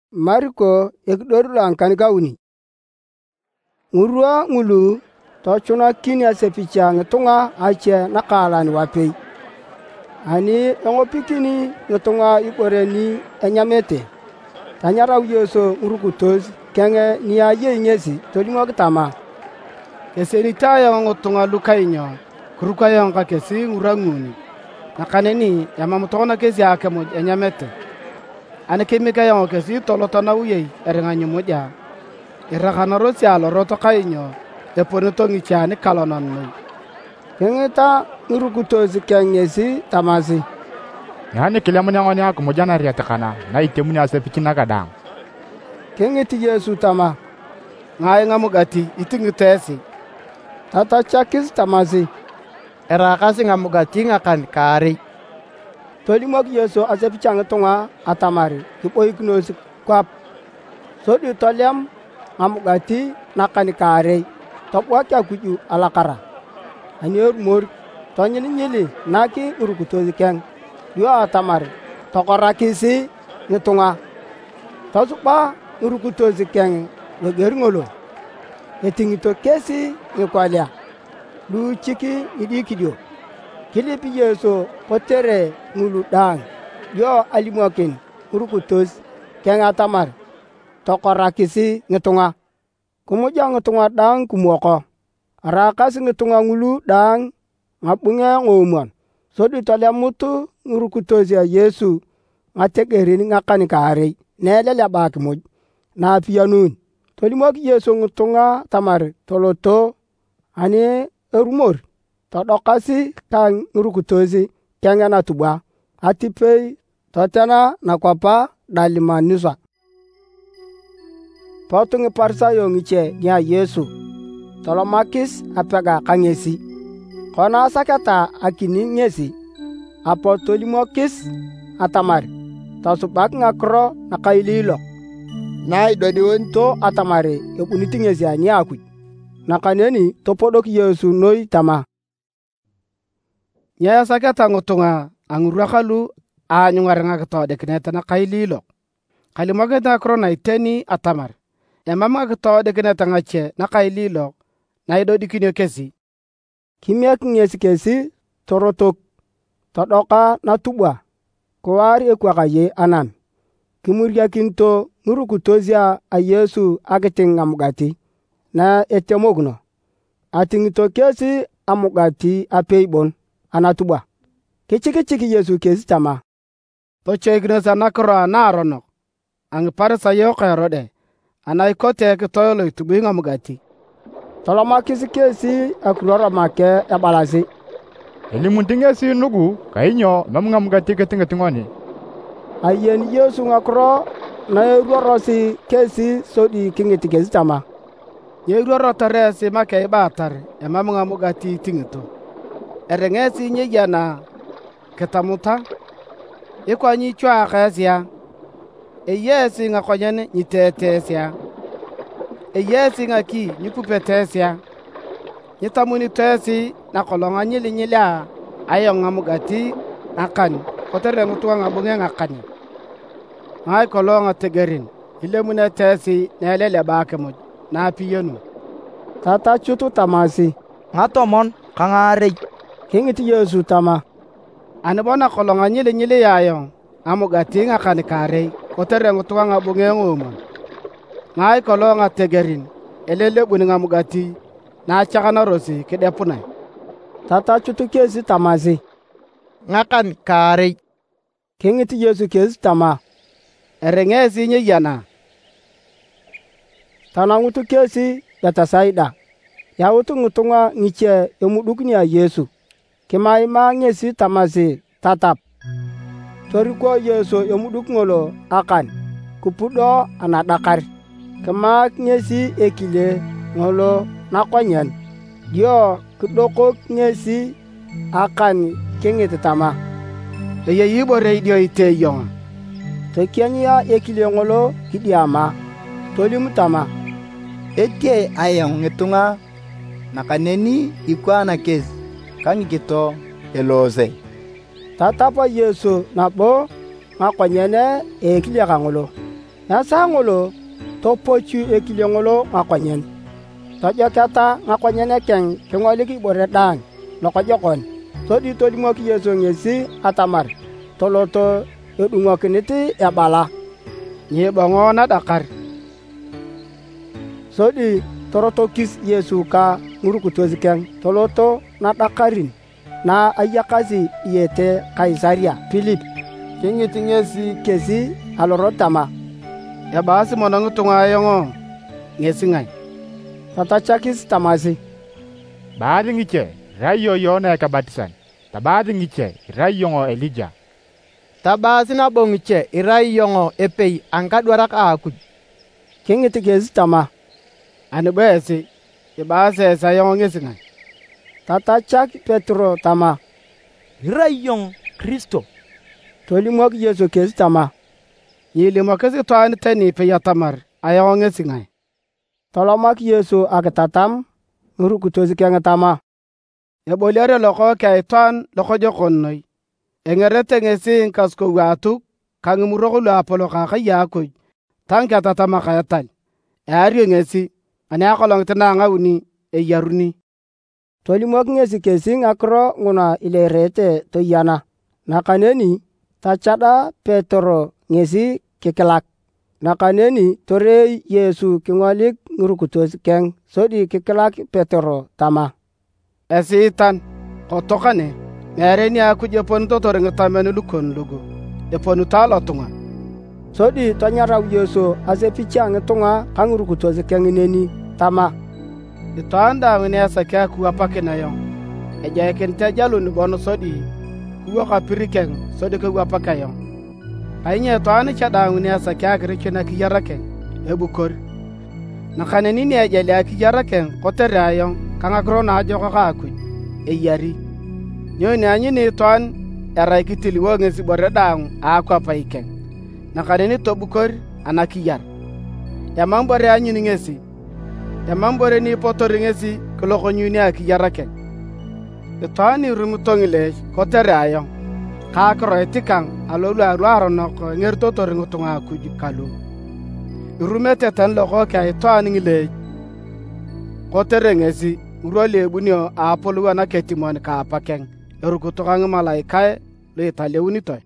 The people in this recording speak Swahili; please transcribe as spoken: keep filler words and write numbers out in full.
Marko ekdorlan kan gauni. Ngurwa ngulu to chuna kini asepicha ngetunga ache nakalan wape. Ani ngo pikini ngetunga ikoreni enyamete. Tanyara Yesu ngurukutos kenge ni aye nyesi tolimo kitama. Kesenita ya ngotunga lukainyo kuruka ya nga kesi nguranguni. Nakaneni ya mamutona kesi yake mo enyamete. Ani kimika ya kesi tolotona uye erenganyo moja. Irakana rosi alo roto kainyo eponito ngichani kalonon mo. Kengeta ngurukutos kengesi tamasi. Yani kile mnyangoni ako mojana ria takana na itemuni asepichina kadang. Kengeti Yesu tama. Ngai ngamugati itingitesi. Tata chakis tamasi. Erakasi ngamugati ngakan kari. Tolimok Yesu asepicha ngetunga atamari kipoi kunos kwap. Sodi toliam ngamugati nakani kari. Topwa kya kuju alakara. Anyor mor tonyini nyili naki urukutozi keng. Yo atamari tokorakisi ngetunga. Tosukpa urukutozi keng ngeringolo. Etingito kesi ngekwalia. Lu chiki idikidio. Kilipi Yesu potere ngulu dang. Yo alimokin urukutozi keng atamari tokorakisi ngetunga. Kumuja ngetunga dang kumuoko. Arakasi ngetunga ngulu dang ngabunga ngomon. Sodi tolia mutu ngurukutozi ya Yesu ngategerini ngakani kare nelele baki moj na pianun. Tolimok Yesu ngetunga tamari toloto ani erumor. Todokasi kang ngurukutozi kenga na tuba. Atipei totena na kwapa dalima niswa. Potungi parsayo ngiche nya Yesu. Tolomakis apega kangesi. Kona sakata akini ngesi. Apo tolimokis atamari. Tasubak ngakro nakaililo. Nai dodiwento atamari epuniti ngesi ani akui. Nakaneni topodok Yesu noi tama. Nyaya sakata ngotunga angurakalu anyungarenga kito dekineta nakaililo. Kalimoketa akro na iteni atamari. Emama kito dekineta ngache nakaililo. Naido dikinyo kesi. Kimyak ngesi kesi torotok. Todoka natubwa. Kuwari ekwaka ye anan. Kimurya kinto ngurukutozia a Yesu agiting amugati. Na etemogno. Atingito kesi amugati apeibon. Anatubwa. Kichiki chiki Yesu kesi tama. Toche ignesa nakro na aronok. Ang parisa yoka erode. Anaikote kitoyolo itubinga amugati. Toloma kisi kesi akurora make ebalasi. Eli muntingesi nugu kainyo namunga mugati ketingetingoni. Ayen Yesu ngakro na erorosi kesi sodi kingeti kesi tama. Yeroro taresi make ibatari emamunga mugati tingito. Erengesi nyejana ketamuta. Ikwa nyichwa khasia. Eyesi ngakonyane nyitetesia. Eyesi ngaki nyikupetesia. Nyitamuni tesi na kolonga nyili nyila ayo ngamugati akani. Kotere ngutuwa ngabunge ngakani. Ngai kolonga tegerin. Ile mune tesi na elele bake moj. Na piyonu. Tata chutu tamasi. Ngatomon kangare. Kingiti Yesu tama. Anibona kolonga nyili nyili yayo. Ngamugati ngakani kare. Kotere ngutuwa ngabunge ngomon. Ngai kolonga tegerin. Elele buni ngamugati. Na chakana rosi kedepuna. Tata chutu kesi tamasi. Ngakan kare. Kingiti Yesu kesi tama. Erengesi nye yana. Tanangutu kesi data saida. Ya utu ngutunga ngiche emudukuni ya Yesu. Kimaima ngesi tamasi tatap. Toriko Yesu emudukungolo akan. Kupudo anadakar. Kema ngesi ekile ngolo nakonyan. Yo kudoko ngesi akan kengete tama. Eye yibo radio ite yonga. Tekianya ekile ngolo kidiama. Tolimu tama. Eke ayang ngetunga nakaneni ikwana kesi kangi kito eloze. Tatapa Yesu nabo ngakonyene ekile kangolo. Nasa ngolo to pochu ekile ngolo ngakonyen. To jokata ngakonyen ekeng kengoliki bore dang lokojokon. So di to limo ki Yesu ngesi atamar. Toloto edungo kiniti ya bala. Nye bango na dakar. So di toroto kis Yesu ka ngurukutozi keng. Toloto na dakarin. Na ayakasi yete Kaisaria Philip. Kingiti ngesi kesi alorotama. Ya basi monangu tunga yongo ngesi ngai. Tata chakis tamasi. Baadhi ngiche rayo yona ya kabatisan. Tabadhi ngiche rayo Elijah. Tabasi na bongiche irai yongo epei angkadwarak aku. Kingiti kesi tama. Ane besi ya basi sa yongo ngesi ngai. Tata chak Petro tama. Irai yong Kristo. Toli mok Yesu kesi tama. Yili makasi tuan tani pe yatamar ayongo ngesi ngai. Tolomak Yesu agatatam ngurukutozi keng tama. Ya bolere loko kai tuan loko jokonnoi. Engerete ngesi kasko watu kang muroko lu apolo kaka yakoi. Tanka tatama kayatal. Ari ngesi ani akolong tenanga uni e yaruni. Toli mok ngesi kesi ngakro nguna ilerete to yana. Nakaneni tachada Petro ngesi kekelak. Nakaneni tore Yesu kingolik ngurukutozi keng sodi kekelak Petro tama. Esitan kotokane mereni aku jepon to tore ngetamenu lukon lugo. Jeponu talo tunga. Sodi tanyara Yesu ase picha ngetunga kangurukutozi keng neni tama. Itanda ngene asaka ku apake na yo. Eja kente jalu ni bono sodi. Kuwa kapirikeng sodi ku apaka yo. Ainya to ani chada ngene asaka grechena ki yarake ebukor. Nakaneni ne eja la ki yarake kotere ayo kanga krona ajoko ka ku. Eyari. Nyoni anyi ni to an era kitili wo ngesi bore dang akwa paikeng. Nakaneni to bukor anakiyar. Ya mambore anyi ni ngesi. Ya mambore ni potori ngesi koloko nyuni aki yarake. Itani rumutongile kotere ayo. Kakro etikang alolu aruaro noko ngerto tori ngutunga kuji kalu. Irumete tan loko kia itani ngile. Kotere ngesi urole bunio apolu wana ketimoni ka apakeng. Erukutoka ngmalai kai le itale unitoy.